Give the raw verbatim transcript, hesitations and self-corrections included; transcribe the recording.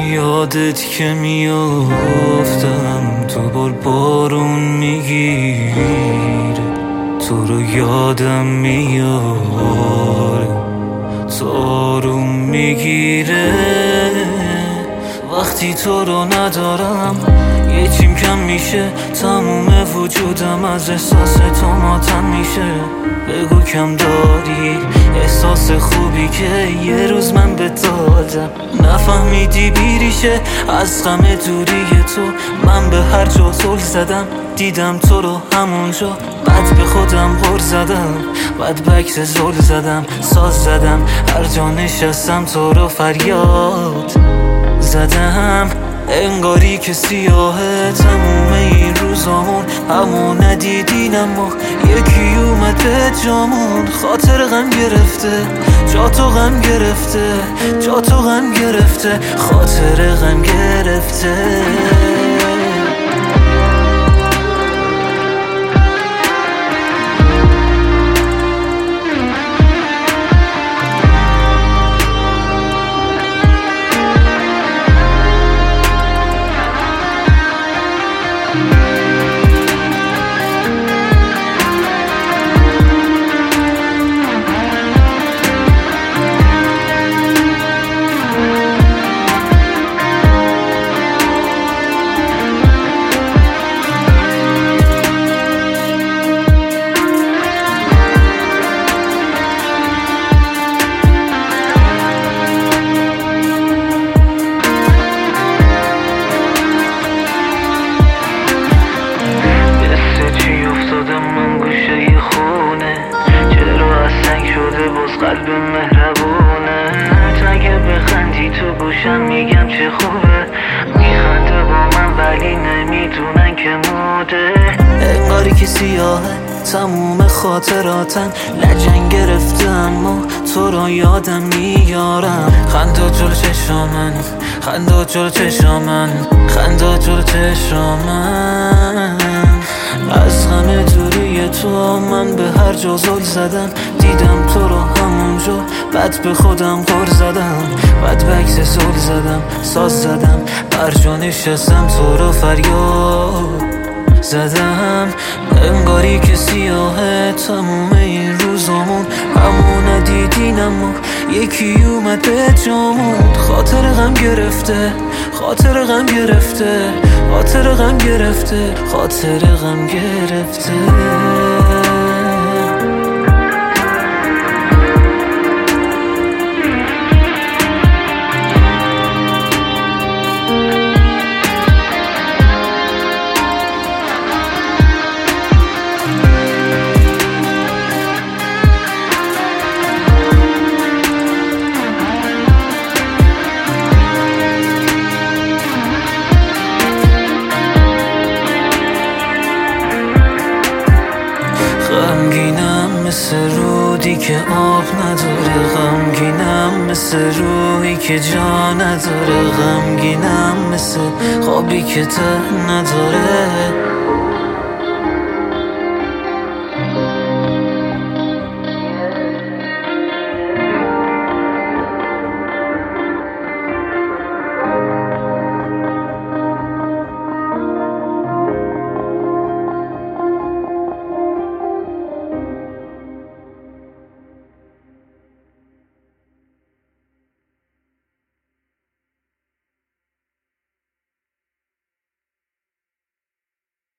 یادت که میافتم تو بار بارون میگیره، تو رو یادم میاره، تو آروم میگیره. وقتی تو رو ندارم یه چیم کم میشه، تموم وجودم از احساس تو ماتم میشه. بگو کم داری احساس خوبی که یه روز من به دادم، نفهمیدی بیریشه از غم دوری تو. من به هر جا زل زدم دیدم تو رو همونجا، بعد به خودم غر زدم، بعد بکس زل زدم، ساز زدم، هر جا نشستم تو رو فریاد زدم. انگاری که سیاهه تموم این روزامون، همون ندیدین اما یکی اومد به جامون. خاطر غم گرفته جا تو غم گرفته، جا تو غم گرفته، خاطر غم گرفته. قلب مهربونه اگه بخندی تو گوشم میگم چه خوبه، میخنده با من ولی نمیدونن که موده. انگاری که سیاهه تموم خاطراتم، لجن گرفته اما تو رو یادم میارم. خنده جلو چشامن، خنده جلو چشامن، خنده جلو چشامن. از غم دوری تو من به هر جا زل زدم، دیدم تو رو همونجا، بعد به خودم غر زدم، بعد بکس زل زدم، ساز زدم، هر جا نشستم تو رو فریاد زدم. انگاری که سیاهه تموم این روزامون، همون ندیدین اما یکی اومد به جامون. خاطر غم گرفته خاطر غم گرفته، خاطر غم گرفته، خاطر غم گرفته. غمگینم مثل رودی که آب نداره، غمگینم مثل روحی که جا نداره، غمگینم مثل خوابی که ته نداره.